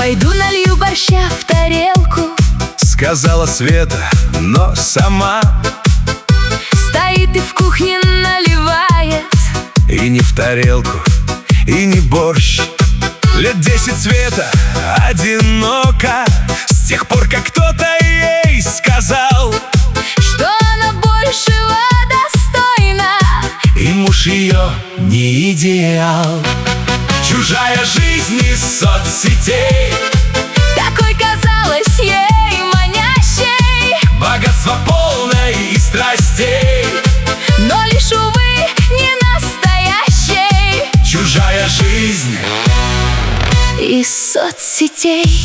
Пойду налью борща в тарелку, сказала Света, но сама стоит и в кухне наливает. и не в тарелку, и не борщ. Лет 10 Света одинока, с тех пор, как кто-то ей сказал, что она большего достойна, и муж ее не идеал. Чужая жизнь из соцсетей, такой казалась ей манящей. богатство полное и страстей, Но лишь, увы, не настоящей. чужая жизнь Из соцсетей.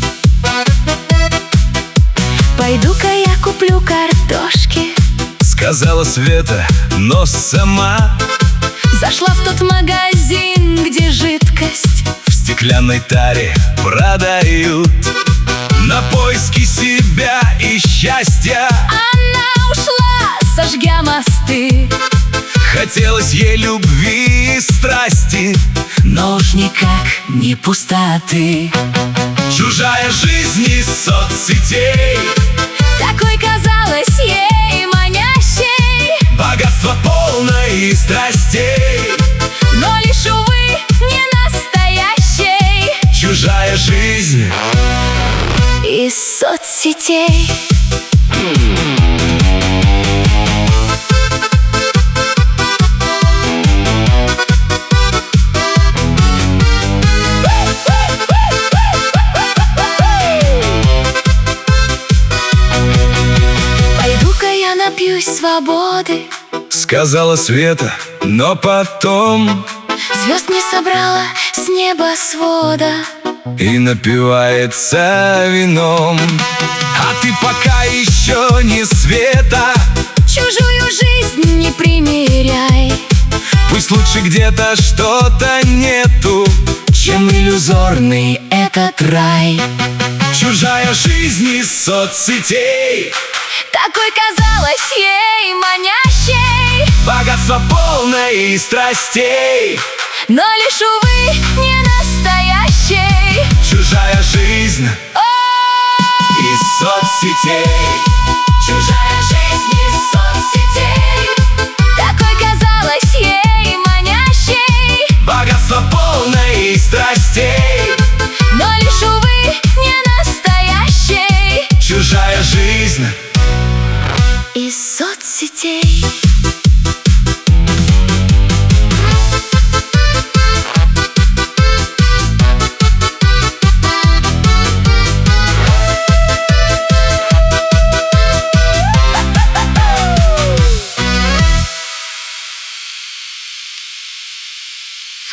Пойду-ка я куплю картошки, сказала Света, но сама зашла в тот магазин, где жидкость в стеклянной таре продают. На поиски себя и счастья она ушла, сожгя мосты. хотелось ей любви и страсти, Но уж никак не пустоты. чужая жизнь из соцсетей, Такой казалась ей манящей. богатство полное и страстей, Но лишь, увы, не настоящей. чужая жизнь Из соцсетей. Пойду-ка я напьюсь свободы, сказала Света, но потом звезд не собрала с небосвода. и напивается вином. А ты пока еще не Света, Чужую жизнь не примеряй, пусть лучше где-то что-то нету, чем иллюзорный этот рай. чужая жизнь из соцсетей, Такой казалась ей манящей. богатство полное и страстей, Но лишь, увы, не настоящей. чужая жизнь из соцсетей, Чужая жизнь из соцсетей. Такой казалась ей манящей. богатство полное и страстей, Но лишь, увы, не настоящей. чужая жизнь Из соцсетей.